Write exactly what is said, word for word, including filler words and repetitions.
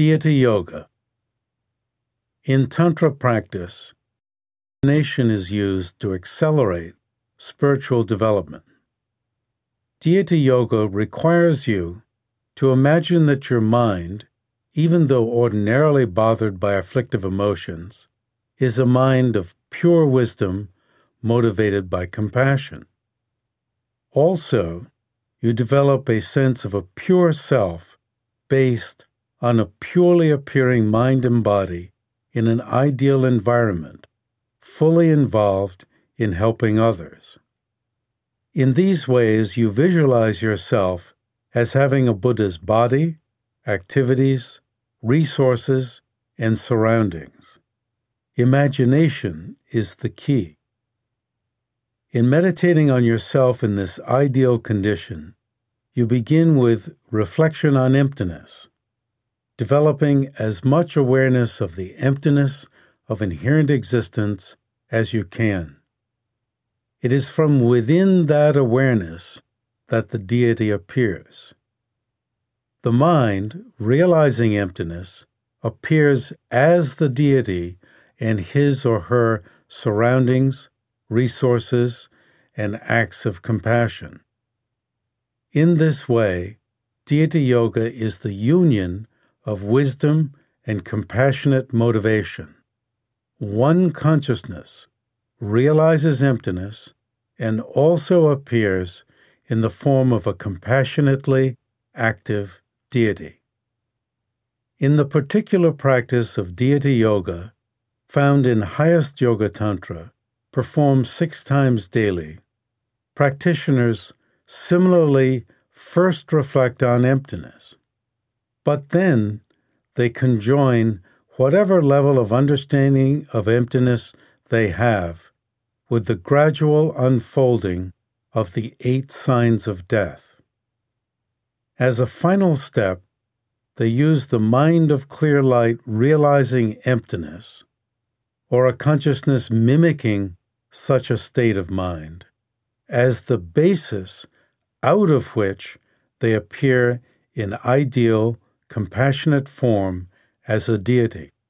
Deity Yoga. In Tantra practice, imagination is used to accelerate spiritual development. Deity Yoga requires you to imagine that your mind, even though ordinarily bothered by afflictive emotions, is a mind of pure wisdom motivated by compassion. Also, you develop a sense of a pure self based on a purely appearing mind and body in an ideal environment, fully involved in helping others. In these ways, you visualize yourself as having a Buddha's body, activities, resources, and surroundings. Imagination is the key. In meditating on yourself in this ideal condition, you begin with reflection on emptiness, developing as much awareness of the emptiness of inherent existence as you can. It is from within that awareness that the deity appears. The mind, realizing emptiness, appears as the deity and his or her surroundings, resources, and acts of compassion. In this way, Deity Yoga is the union of wisdom and compassionate motivation. One consciousness realizes emptiness and also appears in the form of a compassionately active deity. In the particular practice of Deity Yoga, found in Highest Yoga Tantra, performed six times daily, practitioners similarly first reflect on emptiness, but then they conjoin whatever level of understanding of emptiness they have with the gradual unfolding of the eight signs of death. As a final step, they use the mind of clear light realizing emptiness, or a consciousness mimicking such a state of mind, as the basis out of which they appear in ideal, compassionate form as a deity.